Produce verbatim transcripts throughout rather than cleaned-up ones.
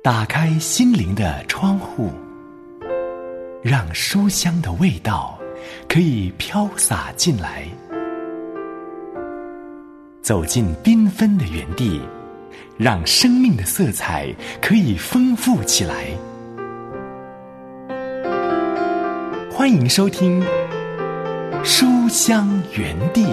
打开心灵的窗户，让书香的味道可以飘洒进来。走进缤纷的园地，让生命的色彩可以丰富起来。欢迎收听书香园地。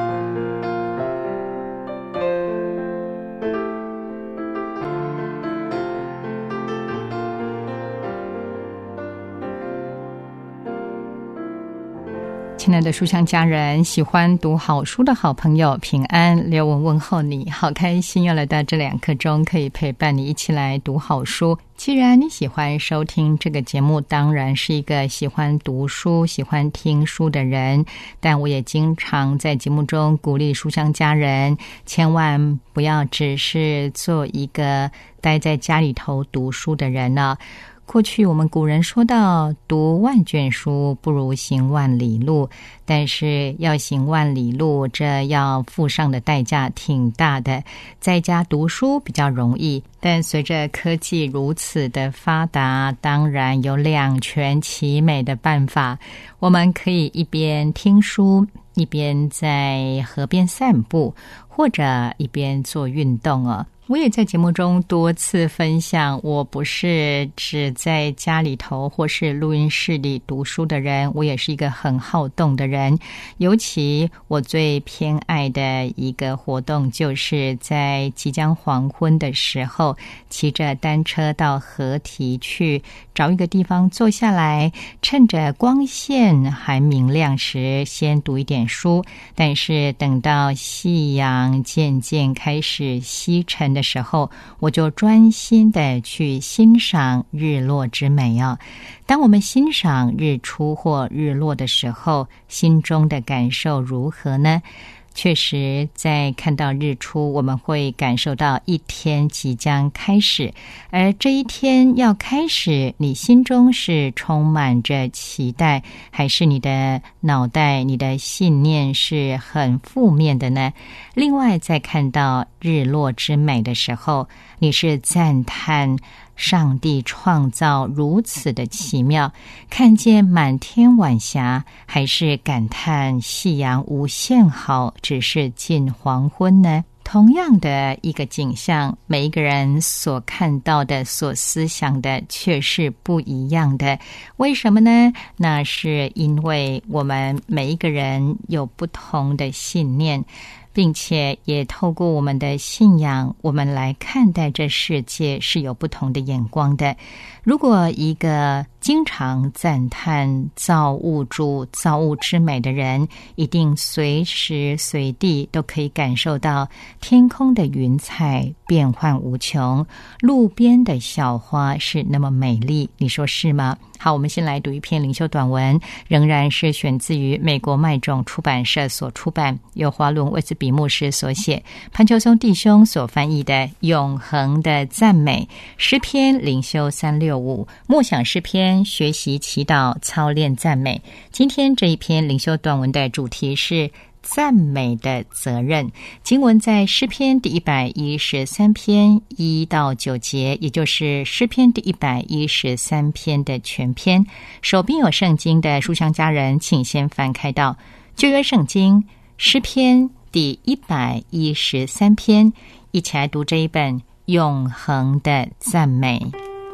亲爱的书香家人，喜欢读好书的好朋友，平安，刘文问候你，好开心又来到这两刻钟，可以陪伴你一起来读好书。既然你喜欢收听这个节目，当然是一个喜欢读书、喜欢听书的人，但我也经常在节目中鼓励书香家人，千万不要只是做一个待在家里头读书的人呢。过去我们古人说到，读万卷书不如行万里路，但是要行万里路，这要付上的代价挺大的。在家读书比较容易，但随着科技如此的发达，当然有两全其美的办法。我们可以一边听书，一边在河边散步，或者一边做运动哦。我也在节目中多次分享，我不是只在家里头或是录音室里读书的人，我也是一个很好动的人。尤其我最偏爱的一个活动，就是在即将黄昏的时候，骑着单车到河堤去，找一个地方坐下来，趁着光线还明亮时，先读一点书。但是等到夕阳渐渐开始西沉的时候，我就专心的去欣赏日落之美哦。当我们欣赏日出或日落的时候，心中的感受如何呢？确实，在看到日出，我们会感受到一天即将开始，而这一天要开始，你心中是充满着期待，还是你的脑袋、你的信念是很负面的呢？另外，在看到日落之美的时候，你是赞叹上帝创造如此的奇妙，看见满天晚霞，还是感叹夕阳无限好，只是近黄昏呢？同样的一个景象，每一个人所看到的、所思想的却是不一样的。为什么呢？那是因为我们每一个人有不同的信念，并且也透过我们的信仰，我们来看待这世界是有不同的眼光的。如果一个经常赞叹造物主、造物之美的人，一定随时随地都可以感受到天空的云彩变幻无穷，路边的小花是那么美丽，你说是吗？好，我们先来读一篇灵修短文，仍然是选自于美国麦种出版社所出版，由华伦威兹比牧师所写，潘秋松弟兄所翻译的《永恒的赞美》诗篇灵修三六五，默想诗篇，学习祈祷，操练赞美。今天这一篇灵修短文的主题是赞美的责任。经文在诗篇第一百一十三篇一到九节，也就是诗篇第一百一十三篇的全篇。手边有圣经的书香家人，请先翻开到旧约圣经诗篇第一百一十三篇，一起来读这一本永恒的赞美。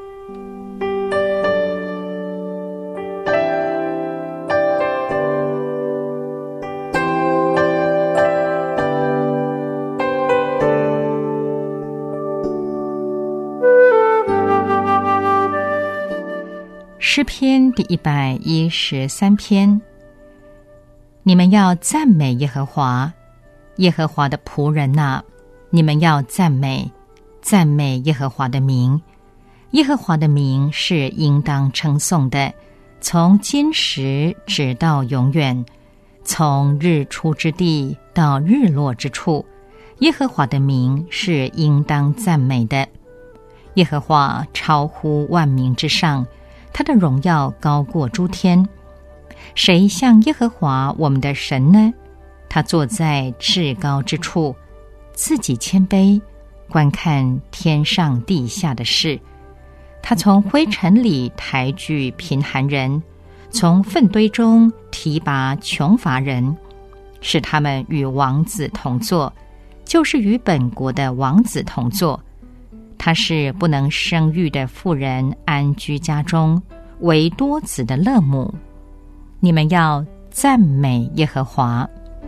诗篇第一百一十三篇，你们要赞美耶和华，耶和华的仆人哪，你们要赞美，赞美耶和华的名。耶和华的名是应当称颂的，从今时直到永远，从日出之地到日落之处，耶和华的名是应当赞美的。耶和华超乎万民之上，他的荣耀高过诸天。谁像耶和华我们的神呢？他坐在至高之处，自己谦卑，观看天上地下的事。 他从灰尘里抬举贫寒人，从粪堆中提拔穷乏人，使他们与王子同坐，就是与本国的王子同坐。他是不能生育的妇人安居家中，为多子的乐母。你们要赞美耶和华。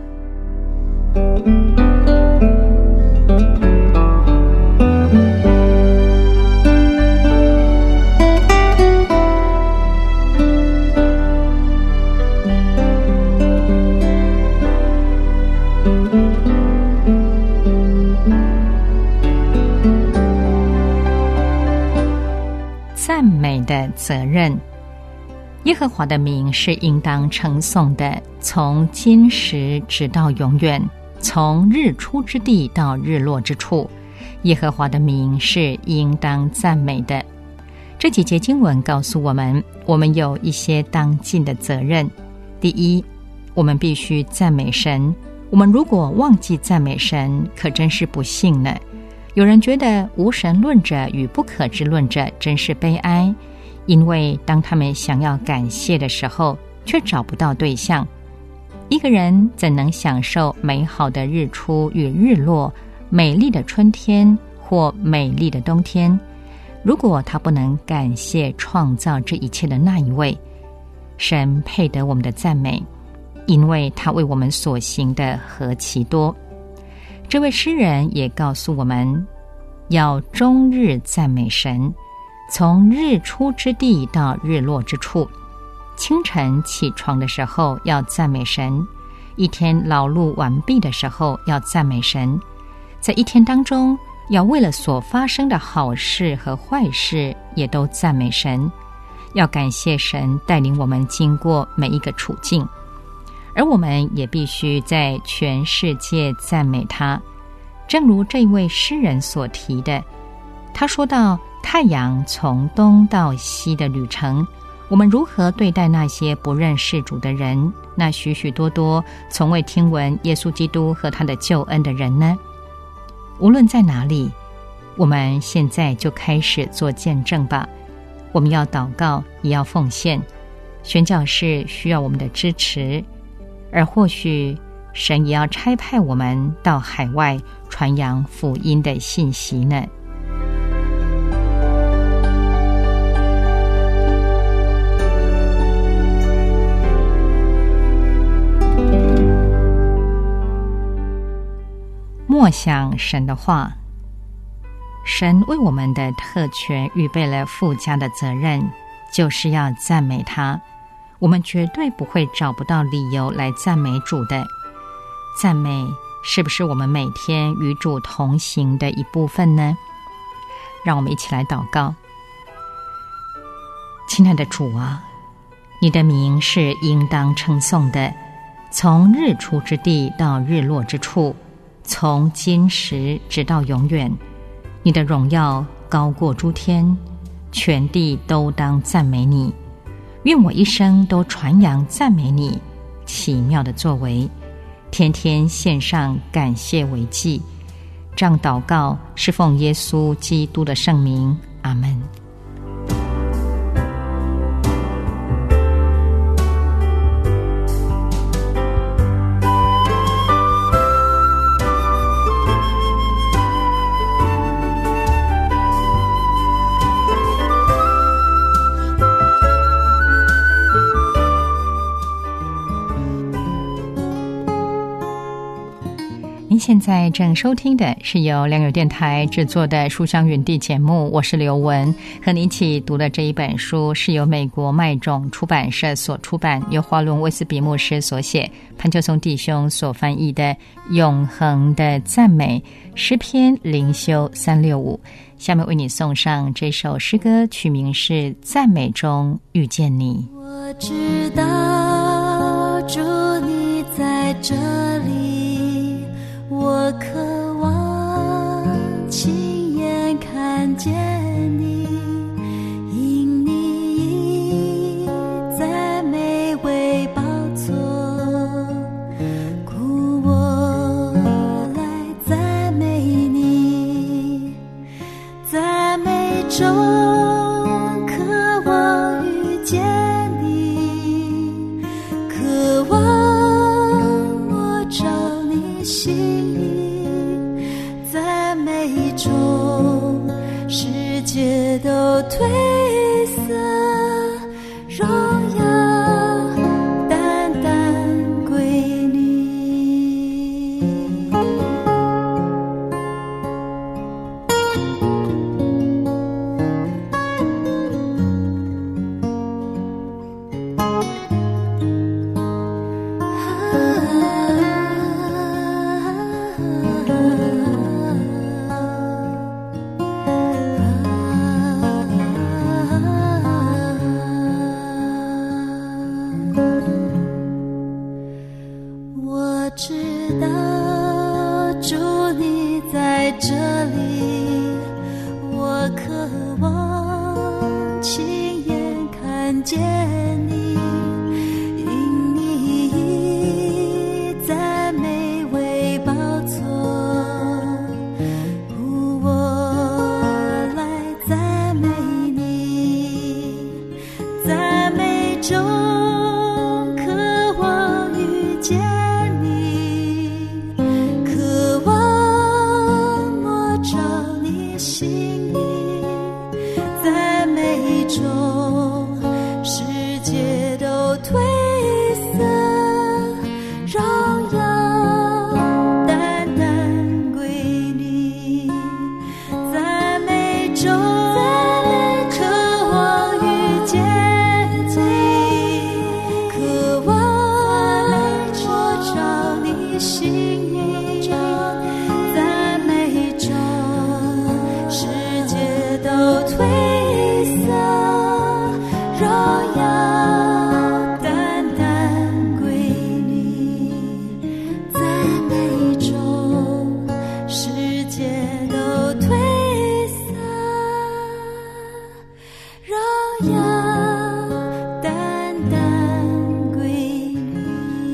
赞美的责任。耶和华的名是应当称颂的，从今时直到永远，从日出之地到日落之处，耶和华的名是应当赞美的。这几节经文告诉我们，我们有一些当尽的责任。第一，我们必须赞美神。我们如果忘记赞美神，可真是不幸呢。有人觉得无神论者与不可知论者真是悲哀，因为当他们想要感谢的时候，却找不到对象。一个人怎能享受美好的日出与日落，美丽的春天或美丽的冬天，如果他不能感谢创造这一切的那一位？神配得我们的赞美，因为他为我们所行的何其多。这位诗人也告诉我们，要终日赞美神，从日出之地到日落之处。清晨起床的时候要赞美神，一天劳碌完毕的时候要赞美神，在一天当中要为了所发生的好事和坏事也都赞美神，要感谢神带领我们经过每一个处境。而我们也必须在全世界赞美他，正如这位诗人所提的，他说到太阳从东到西的旅程，我们如何对待那些不认识主的人，那许许多多从未听闻耶稣基督和他的救恩的人呢？无论在哪里，我们现在就开始做见证吧。我们要祷告，也要奉献，宣教士需要我们的支持，而或许神也要差派我们到海外传扬福音的信息呢。默想神的话，神为我们的特权预备了附加的责任，就是要赞美他。我们绝对不会找不到理由来赞美主的。赞美是不是我们每天与主同行的一部分呢？让我们一起来祷告。亲爱的主啊，你的名是应当称颂的，从日出之地到日落之处，从今时直到永远，你的荣耀高过诸天，全地都当赞美你。愿我一生都传扬赞美你奇妙的作为，天天献上感谢为祭。这样祷告是奉耶稣基督的圣名，阿们。您现在正收听的是由良友电台制作的书香园地节目，我是刘文，和您一起读的这一本书是由美国麦种出版社所出版，由华伦威斯比牧师所写，潘秋松弟兄所翻译的《永恒的赞美》诗篇灵修三六五。下面为你送上这首诗歌，曲名是《赞美中遇见你》。 我知道主你在这里，我渴望亲眼看见你，因你在美为宝座，故我来赞美你，赞美中界都褪色，荣耀单单归你。我知道主你在这里，我渴望亲眼看见你，因你以赞美为宝座，呼我来赞美你，赞美中渴望遇见你，渴望摸着你心意，赞美中世界都褪色，荣耀单单归你，赞美中渴望遇见你，渴望摸着你心意，赞美中世界都褪色，荣耀单单归你，赞美中世界都褪色，荣耀单单归你。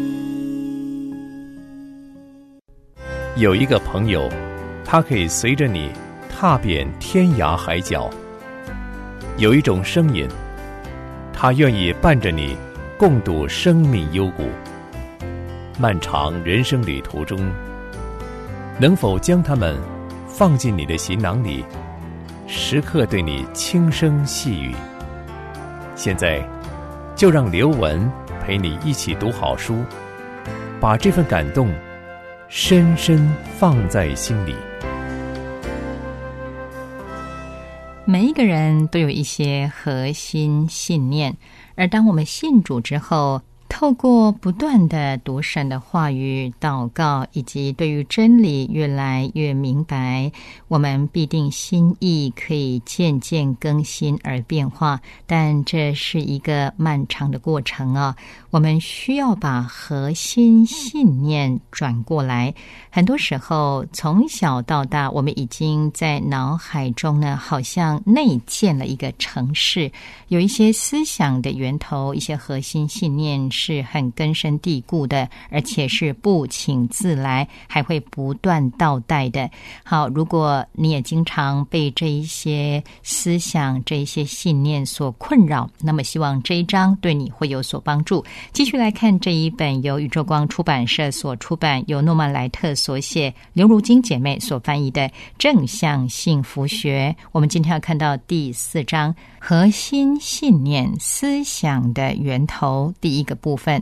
有一个朋友，他可以随着你踏遍天涯海角；有一种声音，他愿意伴着你共度生命幽谷。漫长人生旅途中，能否将它们放进你的行囊里，时刻对你轻声细语？现在，就让刘文陪你一起读好书，把这份感动深深放在心里。 每一个人都有一些核心信念，而当我们信主之后，透过不断的读神的话语、祷告，以及对于真理越来越明白，我们必定心意可以渐渐更新而变化。但这是一个漫长的过程啊，我们需要把核心信念转过来。很多时候，从小到大，我们已经在脑海中呢，好像内建了一个程式，有一些思想的源头，一些核心信念是很根深蒂固的，而且是不请自来，还会不断倒带的。好，如果你也经常被这一些思想、这一些信念所困扰，那么希望这一章对你会有所帮助。继续来看这一本由宇宙光出版社所出版，由诺曼莱特所写，刘如金姐妹所翻译的《正向幸福学》。我们今天要看到第四章，核心信念思想的源头，第一个部分。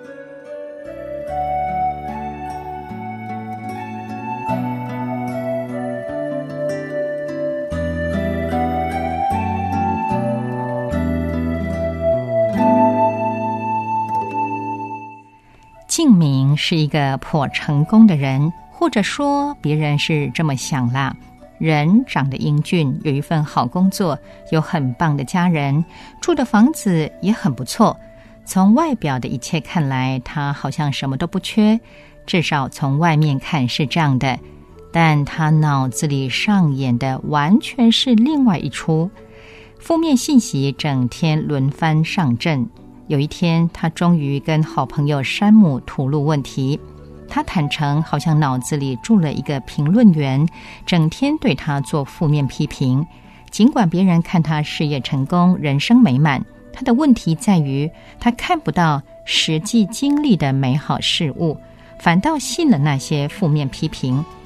敬明是一个颇成功的人，或者说别人是这么想啦。人长得英俊，有一份好工作，有很棒的家人，住的房子也很不错。从外表的一切看来，他好像什么都不缺，至少从外面看是这样的。但他脑子里上演的完全是另外一出，负面信息整天轮番上阵。有一天，他终于跟好朋友山姆吐露问题。他坦诚，好像脑子里住了一个评论员，整天对他做负面批评。尽管别人看他事业成功，人生美满，他的问题在于他看不到实际经历的美好事物，反倒信了那些负面批评。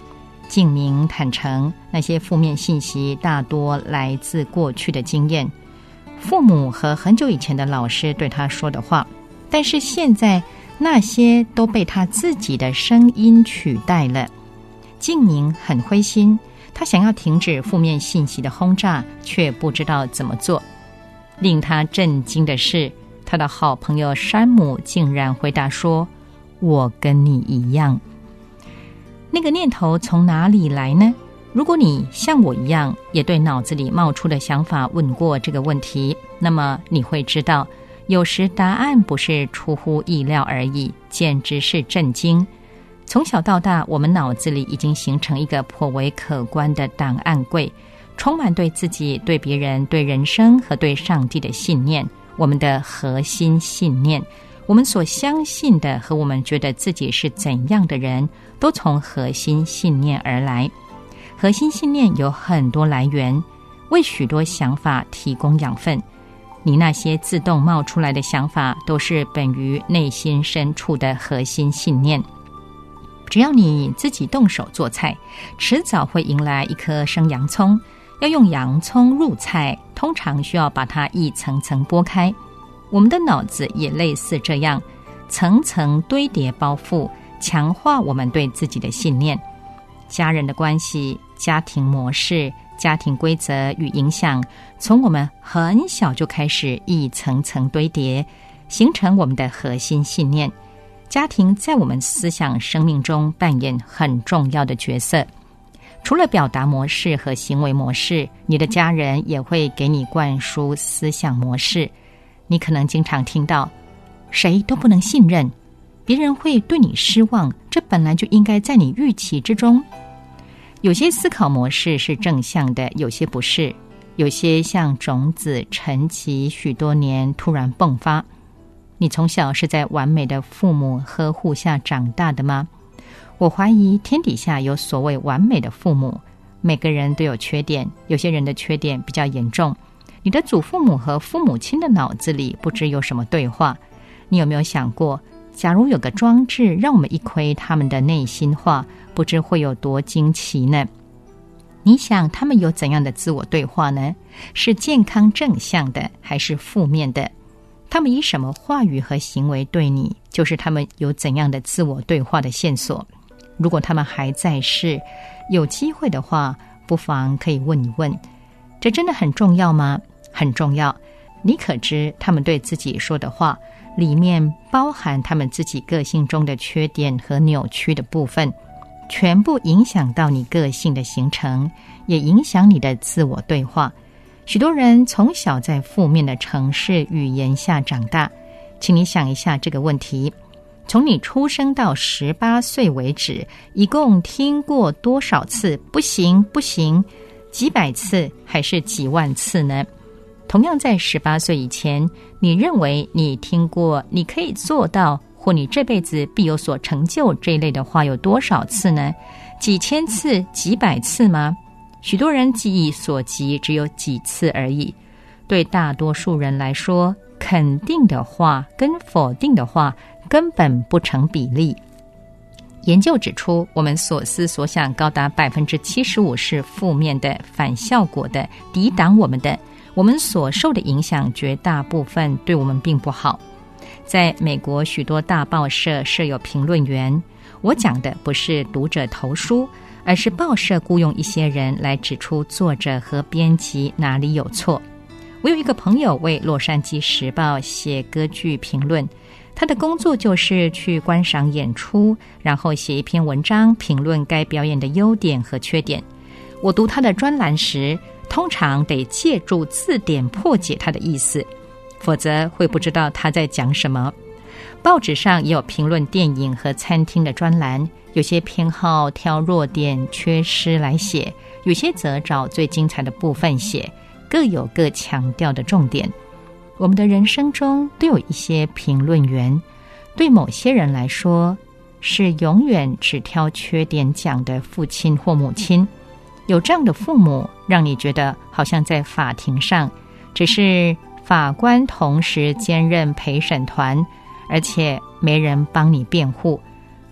敬明坦诚，那些负面信息大多来自过去的经验，父母和很久以前的老师对他说的话，但是现在那些都被他自己的声音取代了。敬明很灰心，他想要停止负面信息的轰炸，却不知道怎么做。令他震惊的是，他的好朋友山姆竟然回答说：我跟你一样。那个念头从哪里来呢？如果你像我一样也对脑子里冒出的想法问过这个问题，那么你会知道，有时答案不是出乎意料而已，简直是震惊。从小到大，我们脑子里已经形成一个颇为可观的档案柜，充满对自己、对别人、对人生和对上帝的信念，我们的核心信念，我们所相信的和我们觉得自己是怎样的人，都从核心信念而来。核心信念有很多来源，为许多想法提供养分。你那些自动冒出来的想法，都是本于内心深处的核心信念。只要你自己动手做菜，迟早会迎来一颗生洋葱。要用洋葱入菜，通常需要把它一层层剥开。我们的脑子也类似这样，层层堆叠包覆，强化我们对自己的信念。家人的关系、家庭模式、家庭规则与影响，从我们很小就开始一层层堆叠，形成我们的核心信念。家庭在我们思想生命中扮演很重要的角色。除了表达模式和行为模式，你的家人也会给你灌输思想模式。你可能经常听到，谁都不能信任，别人会对你失望，这本来就应该在你预期之中。有些思考模式是正向的，有些不是，有些像种子沉积许多年，突然迸发。你从小是在完美的父母呵护下长大的吗？我怀疑天底下有所谓完美的父母，每个人都有缺点，有些人的缺点比较严重。你的祖父母和父母亲的脑子里不知有什么对话。你有没有想过，假如有个装置让我们一窥他们的内心话，不知会有多惊奇呢？你想他们有怎样的自我对话呢？是健康正向的，还是负面的？他们以什么话语和行为对你，就是他们有怎样的自我对话的线索。如果他们还在世，有机会的话，不妨可以问一问，这真的很重要吗？很重要。你可知他们对自己说的话，里面包含他们自己个性中的缺点和扭曲的部分，全部影响到你个性的形成，也影响你的自我对话。许多人从小在负面的程式语言下长大，请你想一下这个问题，从你出生到十八岁为止，一共听过多少次不行不行？几百次还是几万次呢？同样在十八岁以前，你认为你听过你可以做到，或你这辈子必有所成就这一类的话有多少次呢？几千次、几百次吗？许多人记忆所及只有几次而已。对大多数人来说，肯定的话跟否定的话根本不成比例。研究指出，我们所思所想高达百分之七十五是负面的、反效果的、抵挡我们的。我们所受的影响绝大部分对我们并不好。在美国许多大报社设有评论员，我讲的不是读者投书，而是报社雇用一些人来指出作者和编辑哪里有错。我有一个朋友为《洛杉矶时报》写歌剧评论，他的工作就是去观赏演出，然后写一篇文章评论该表演的优点和缺点。我读他的专栏时，通常得借助字典破解他的意思，否则会不知道他在讲什么。报纸上也有评论电影和餐厅的专栏，有些偏好挑弱点、缺失来写，有些则找最精彩的部分写，各有各强调的重点。我们的人生中都有一些评论员，对某些人来说，是永远只挑缺点讲的父亲或母亲。有这样的父母，让你觉得好像在法庭上，只是法官同时兼任陪审团，而且没人帮你辩护。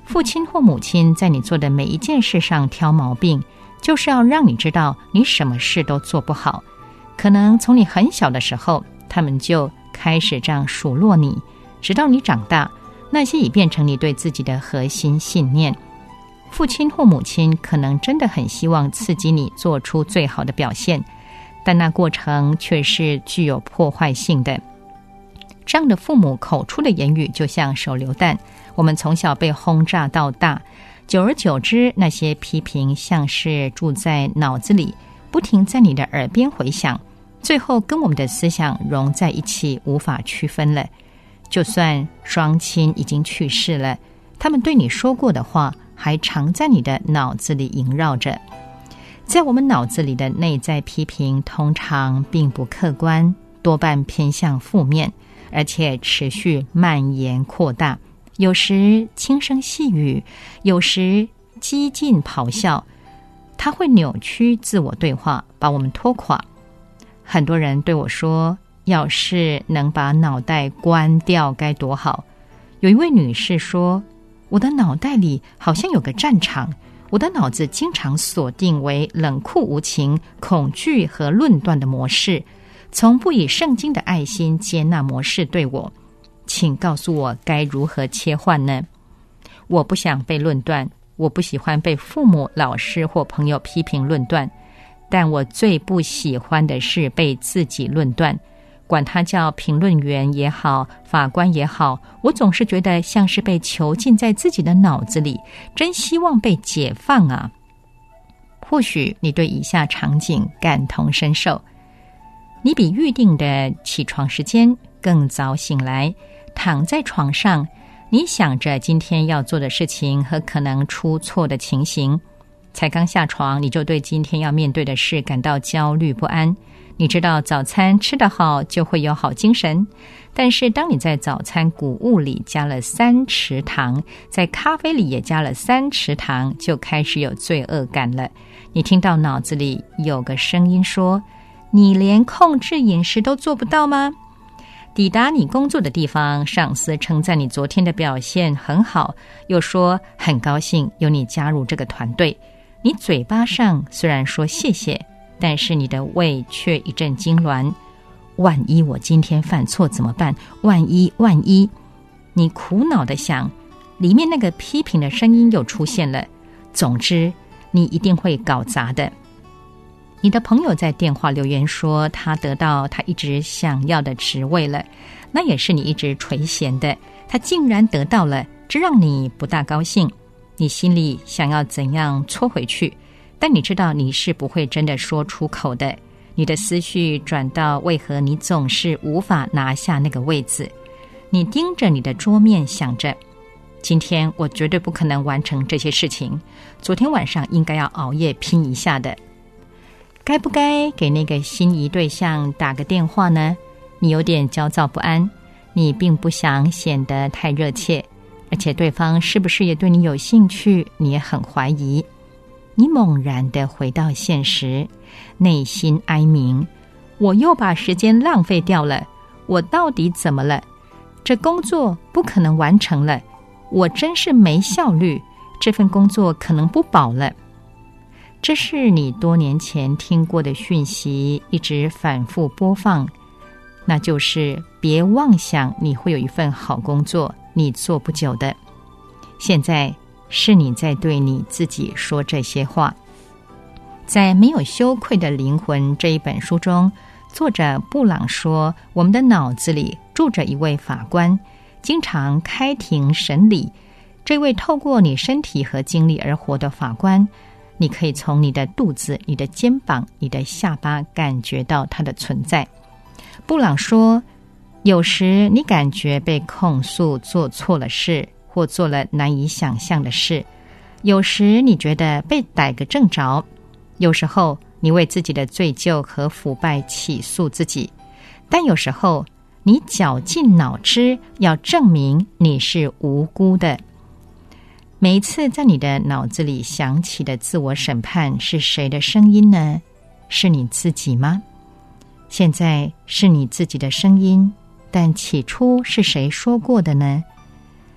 父亲或母亲在你做的每一件事上挑毛病，就是要让你知道你什么事都做不好。可能从你很小的时候，他们就开始这样数落你，直到你长大，那些已变成你对自己的核心信念。父亲或母亲可能真的很希望刺激你做出最好的表现，但那过程却是具有破坏性的。这样的父母口出的言语就像手榴弹，我们从小被轰炸到大，久而久之，那些批评像是住在脑子里，不停在你的耳边回响，最后跟我们的思想融在一起，无法区分了。就算双亲已经去世了，他们对你说过的话还常在你的脑子里萦绕着。在我们脑子里的内在批评通常并不客观，多半偏向负面，而且持续蔓延扩大，有时轻声细语，有时激进咆哮。它会扭曲自我对话，把我们拖垮。很多人对我说，要是能把脑袋关掉该多好。有一位女士说，我的脑袋里好像有个战场，我的脑子经常锁定为冷酷无情、恐惧和论断的模式，从不以圣经的爱心接纳模式对我。请告诉我该如何切换呢？我不想被论断，我不喜欢被父母、老师或朋友批评论断，但我最不喜欢的是被自己论断。管他叫评论员也好，法官也好，我总是觉得像是被囚禁在自己的脑子里，真希望被解放啊！或许你对以下场景感同身受：你比预定的起床时间更早醒来，躺在床上，你想着今天要做的事情和可能出错的情形，才刚下床，你就对今天要面对的事感到焦虑不安。你知道早餐吃得好就会有好精神，但是当你在早餐谷物里加了三匙糖，在咖啡里也加了三匙糖，就开始有罪恶感了。你听到脑子里有个声音说，你连控制饮食都做不到吗？抵达你工作的地方，上司称赞你昨天的表现很好，又说很高兴有你加入这个团队。你嘴巴上虽然说谢谢，但是你的胃却一阵痉挛。万一我今天犯错怎么办？万一万一，你苦恼地想，里面那个批评的声音又出现了。总之，你一定会搞砸的。你的朋友在电话留言说，他得到他一直想要的职位了，那也是你一直垂涎的，他竟然得到了，这让你不大高兴。你心里想要怎样戳回去，但你知道你是不会真的说出口的。你的思绪转到为何你总是无法拿下那个位子。你盯着你的桌面想着，今天我绝对不可能完成这些事情，昨天晚上应该要熬夜拼一下的。该不该给那个心仪对象打个电话呢？你有点焦躁不安，你并不想显得太热切，而且对方是不是也对你有兴趣，你也很怀疑。你猛然地回到现实，内心哀鸣，我又把时间浪费掉了，我到底怎么了？这工作不可能完成了，我真是没效率，这份工作可能不保了。这是你多年前听过的讯息，一直反复播放，那就是别妄想你会有一份好工作，你做不久的。现在是你在对你自己说这些话。在《没有羞愧的灵魂》这一本书中，作者布朗说，我们的脑子里住着一位法官，经常开庭审理。这位透过你身体和精力而活的法官，你可以从你的肚子、你的肩膀、你的下巴感觉到它的存在。布朗说，有时你感觉被控诉做错了事，或做了难以想象的事，有时你觉得被逮个正着，有时候你为自己的罪疚和腐败起诉自己，但有时候你绞尽脑汁要证明你是无辜的。每一次在你的脑子里响起的自我审判是谁的声音呢？是你自己吗？现在是你自己的声音，但起初是谁说过的呢？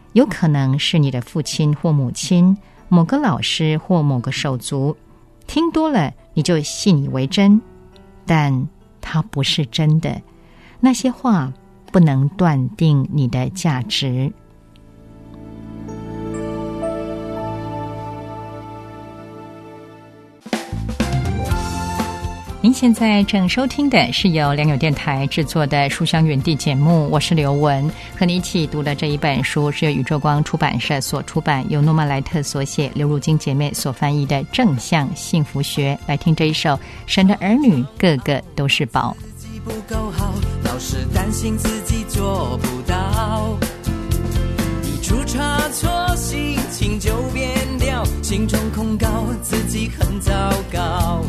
有可能是你的父亲或母亲，某个老师或某个手足，听多了你就信以为真，但它不是真的。那些话不能断定你的价值。您现在正收听的是由良友电台制作的书香园地节目，我是刘文，和你一起读的这一本书是由宇宙光出版社所出版，由诺曼莱特所写，刘如金姐妹所翻译的《正向幸福学》。来听这一首《神的儿女个个都是宝》。 自己不够好，老是担心自己做不到，一出差错心情就变掉，心中控告自己很糟糕。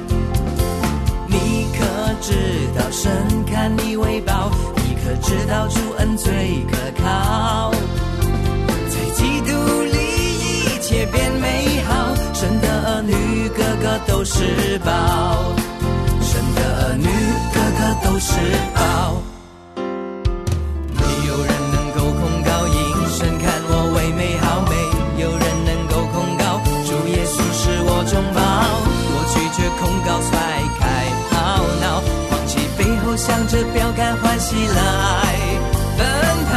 你可知道神看你为宝，你可知道主恩最可靠，在基督里一切变美好，神的儿女个个都是宝，神的儿女个个都是宝。没有人能够控告因神看我为美好，没有人能够控告主耶稣是我中宝，我拒绝控告甩开懊恼，忘记背后向着标杆欢喜来奔跑，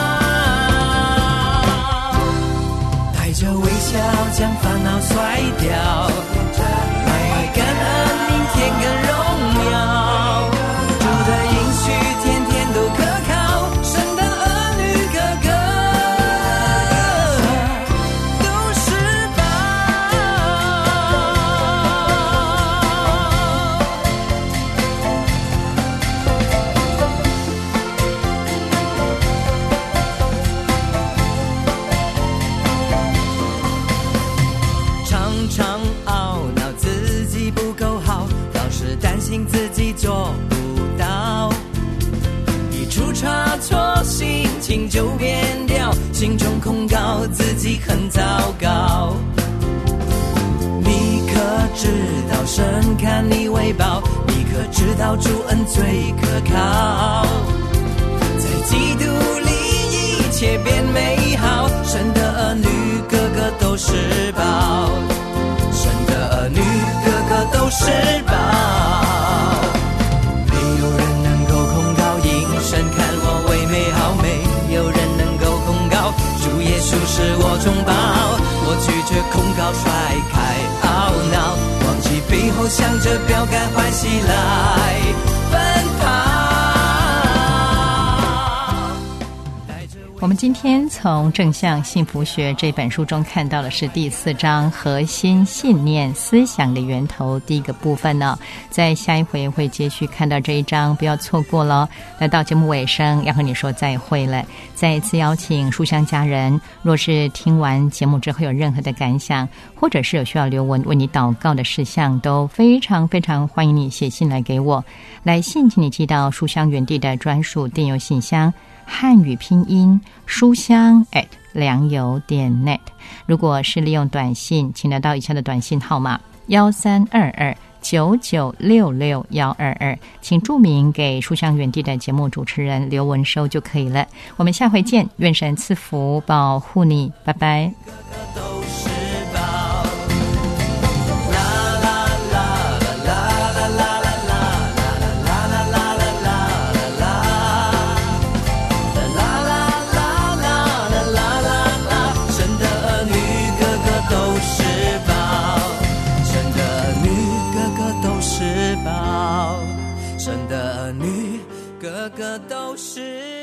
带着微笑将烦恼甩掉，来感恩明天更荣耀，主的应许天天都可靠，神的儿女个个都是宝。常常懊恼自己不够好，老是担心自己做不到，一出差错心情就变掉，心中控告自己很糟糕。你可知道神看你为宝，你可知道主恩最可靠，在基督里一切变美好，神的儿女个个都是宝，神的儿女个个都是宝。没有人能够控告因神看我为美好，没有人能够控告主耶稣是我中宝，我拒绝控告甩开懊恼，忘记背后向着标杆欢喜来奔跑。 我们今天从《正向幸福学》这本书中看到的是第四章核心信念思想的源头第一个部分呢，在下一回会继续看到这一章，不要错过了。来到节目尾声，要和你说再会了。再一次邀请书香家人，若是听完节目之后有任何的感想，或者是有需要刘文为你祷告的事项，都非常非常欢迎你写信来给我。来信请你寄到书香园地的专属电邮信箱，汉语拼音书香 at 良友点 net。 如果是利用短信，请来到以下的短信号码幺三二二九九六六幺二二，请注明给书香园地的节目主持人刘文收就可以了。我们下回见，愿神赐福保护你，拜拜。 神的儿女个个都是